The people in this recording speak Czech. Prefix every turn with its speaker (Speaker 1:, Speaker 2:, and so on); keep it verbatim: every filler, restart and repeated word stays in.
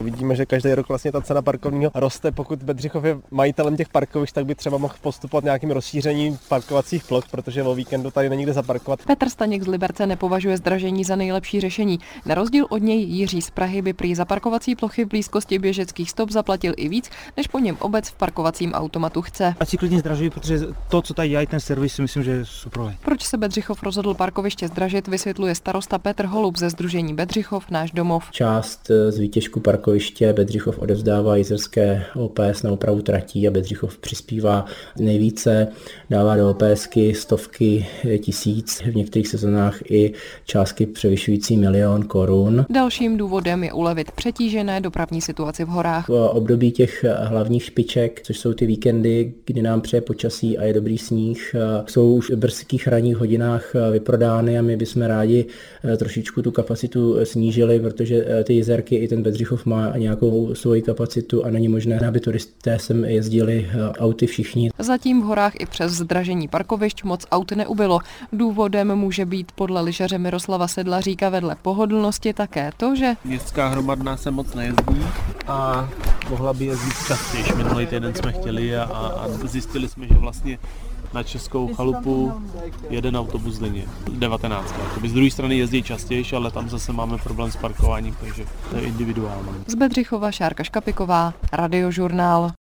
Speaker 1: vidíme, že každý rok vlastně ta cena parkovního roste. Pokud Bedřichov je majitelem těch parkovišť, tak by třeba mohl postupovat nějakým rozšířením parkovacích ploch, protože o víkendu tady není kde zaparkovat.
Speaker 2: Petr Staněk z Liberce nepovažuje zdražení za nejlepší řešení. Na rozdíl od něj Jiří z Prahy by prý za parkovací plochy v blízkosti běžeckých stop zaplatil i víc, než po něm obec v parkovacím automatu chce.
Speaker 3: Ať si klidně zdražují, protože to, co tady dělají ten servis, si myslím, že je super.
Speaker 2: Proč se Bedřichov rozhodl parkoviště zdražit, vysvětluje starosta Petr Holub ze sdružení Bedřichov Náš domov.
Speaker 4: Část z výtěžku parkoviště Bedřichov odevzdává Jizerské O P S na opravu tratí a Bedřichov přispívá nejvíce, dává do OPSky stovky tisíc, v některých sezónách i částky převyšující milion korun.
Speaker 2: Dalším důvodem je ulevit přetížené dopravní situaci v horách.
Speaker 4: V období těch hlavních špiček, což jsou ty víkendy, kdy nám přeje počasí a je dobrý sníh, jsou už v brzkých ranních hodinách vyprodány a my bychom rádi trošičku tu kapacitu snížili, protože ty Jizerky i ten Bedřichov má nějakou svoji kapacitu a není možné, aby turisté sem jezdili auty všichni.
Speaker 2: Zatím v horách i přes zdražení parkovišť moc aut neubylo. Důvodem může být podle lyžaře Miroslava Sedlaříka vedle pohodlnosti také to, že
Speaker 5: městská hromadná se moc nejezdí a mohla by jezdit častěji. Minulý týden jsme chtěli a, a zjistili jsme, že vlastně na Českou chalupu jeden autobus denně, devatenáct. Z druhé strany jezdí častěji, ale tam zase máme problém s parkováním, takže to je individuální.
Speaker 2: Z Bedřichova Šárka Škapiková, Radiožurnál.